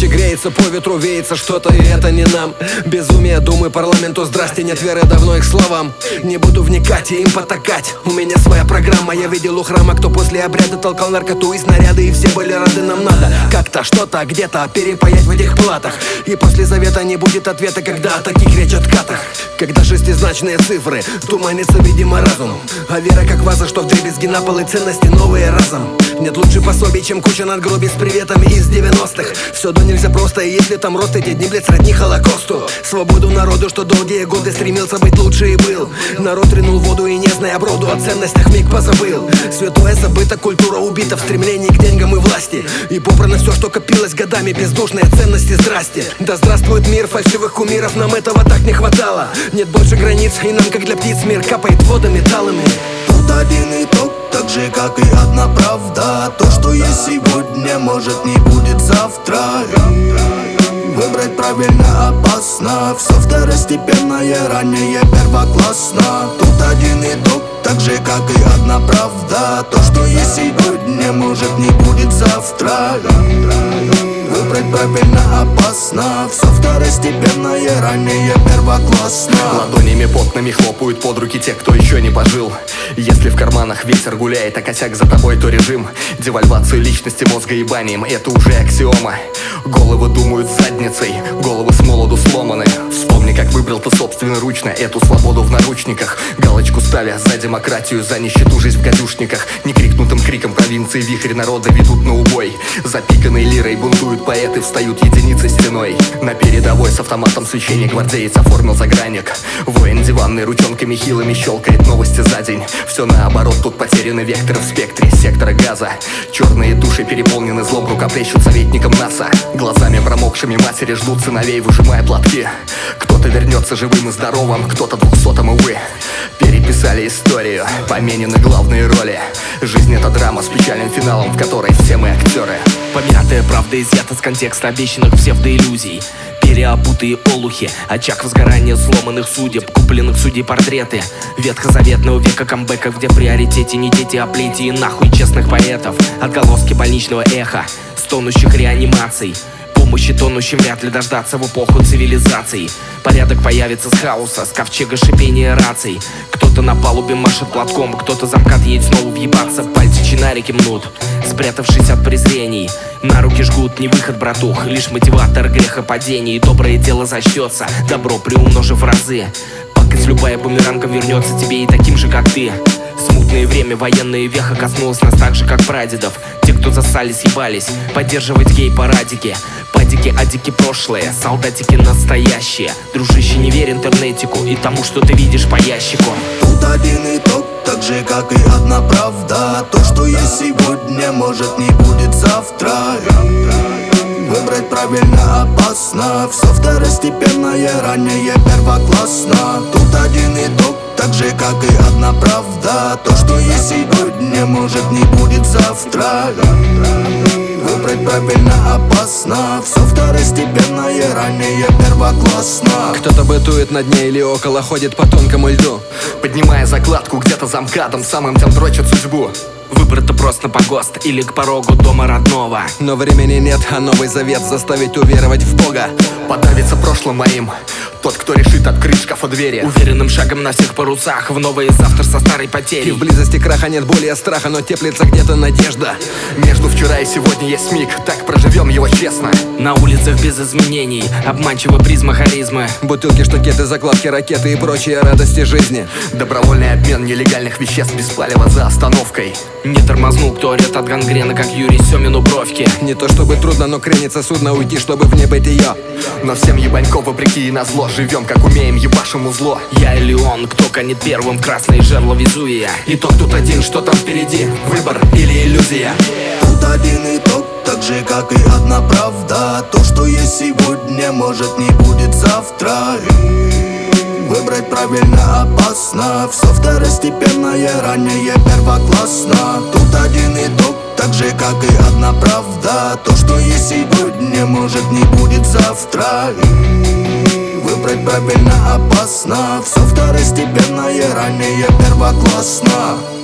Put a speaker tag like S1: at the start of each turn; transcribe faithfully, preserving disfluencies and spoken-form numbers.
S1: нефти греется, по ветру веется что-то, и это не нам. Безумие думы парламенту, здрасте, нет веры давно их словам. Не буду вникать и им потакать, у меня своя программа. Я видел у храма, кто после обряда толкал наркоту и снаряды, и все были рады, нам надо как-то, что-то, где-то перепаять в этих платах. И после завета не будет ответа, когда о таких речь откатах. Когда шестизначные цифры, туманится, видимо, разум. А вера как ваза, что вдребезги на пол, и ценности новые разом. Нет лучше пособий, чем куча надгробий с приветами из девяностых. Все до нельзя просто, и если там рост, эти дни, блядь, сродни Холокосту. Свободу народу, что долгие годы стремился быть лучше и был. Народ ринул воду и не зная броду, о ценностях миг позабыл. Святое забыто, культура убита в стремлении к деньгам и власти. И попрано все, что копилось годами, бездушные ценности, здрасте. Да здравствует мир фальшивых кумиров, нам этого так не хватало. Нет больше границ, и нам, как для птиц, мир капает водами талыми.
S2: Тут один итог, так же, как и одна правда. То, что есть сегодня, может не будет завтра. Выбрать правильно опасно, все второстепенное, ранее первоклассно. Тут один итог, так же, как и одна правда. То, что есть сегодня, может не будет завтра. Выбрать правильно опасно, все второстепенное, ранее первоклассно.
S3: Ладонями потными хлопают под руки те, кто еще не пожил. Если в карманах ветер гуляет, а косяк за тобой, то режим. Девальвацию личности, мозга ебанием, это уже аксиома. Головы думают задницей, головы с молоду сломаны. Вспомни, как выбрал ты собственноручно эту свободу в наручниках. Галочку ставя за демократию, за нищету, жизнь в гадюшниках. Некрикнутым криком провинции вихрь народа ведут на убой. Запиканной лирой бунтуют поэты, встают единицы стеной. На передовой с автоматом свечения гвардеец оформил загранник. Воин диванный ручонками хилыми щелкает новости за день. Все наоборот, тут потеряны векторы в спектре сектора газа. Черные души переполнены злом, рукоплещут советникам НАСА. Глазами промокшими матери ждут сыновей, выжимая платки. Кто-то вернется живым и здоровым, кто-то двухсотым, увы. Переписали историю, поменены главные роли. Жизнь — это драма с печальным финалом, в которой все мы актеры.
S4: Помятая правда изъята с контекста обещанных псевдоиллюзий. Переобутые олухи, очаг возгорания сломанных судеб, купленных судей портреты ветхозаветного века камбэка, где в приоритете не дети, а плети и нахуй честных поэтов. Отголоски больничного эха, стонущих реанимаций. Помощи тонущим вряд ли дождаться в эпоху цивилизаций. Порядок появится с хаоса, с ковчега шипения раций. Кто-то на палубе машет платком, кто-то замкат едет снова въебаться. Пальцы чинарики мнут, спрятавшись от презрений. На руки жгут не выход, братух, лишь мотиватор грехопадений. Доброе дело зачтется, добро приумножив в разы. Пакость любая бумерангом вернется тебе и таким же, как ты. Смутное время, военное веха коснулось нас так же, как прадедов. Те, кто засали, съебались, поддерживать гей-парадики. Падики, адики прошлые, солдатики настоящие. Дружище, не верь интернетику и тому, что ты видишь по ящику.
S2: Тут один итог, так же, как и одна правда. То, что есть сегодня, может не будет завтра. Выбрать правильно опасно, все второстепенное, ранее первоклассно. Тут один итог, так же, как и одна правда. То, что есть сегодня, может не будет завтра. Выбрать правильно опасно, все второстепенное, ранее первоклассно.
S1: Кто-то бытует на дне или около, ходит по тонкому льду,
S3: поднимая закладку где-то за МКАДом, самым тем дрочат судьбу.
S4: Выбор-то просто на погост или к порогу дома родного.
S1: Но времени нет, а Новый Завет заставить уверовать в Бога.
S3: Подавится прошлым моим тот, кто решит открыть шкафа двери.
S4: Уверенным шагом на всех парусах, в новое завтра со старой потерей.
S1: И в близости краха нет боли и страха, но теплится где-то надежда.
S3: Между вчера и сегодня есть миг, так проживем его честно.
S4: На улицах без изменений, обманчивая призма харизмы.
S1: Бутылки, штукеты, закладки, ракеты и прочие радости жизни.
S3: Добровольный обмен нелегальных веществ без палева за остановкой.
S4: Не тормознул, кто орет от гангрена, как Юрий Семину бровки.
S1: Не то чтобы трудно, но кренится судно уйти, чтобы в небытие.
S3: Но всем ебанько вопреки и назло живем, как умеем, ебашим узло.
S4: Я или он, кто канет первым в красное жерло Везувия.
S1: Итог тут один, что там впереди, выбор или иллюзия.
S2: Тут один итог, так же, как и одна правда. То, что есть сегодня, может не будет завтра. Выбрать правильно опасно, все второстепенное, ранее первоклассно. Тут один итог, так же, как и одна правда. То, что есть сегодня, может не будет завтра. Выбрать правильно опасно, все второстепенное, ранее первоклассно.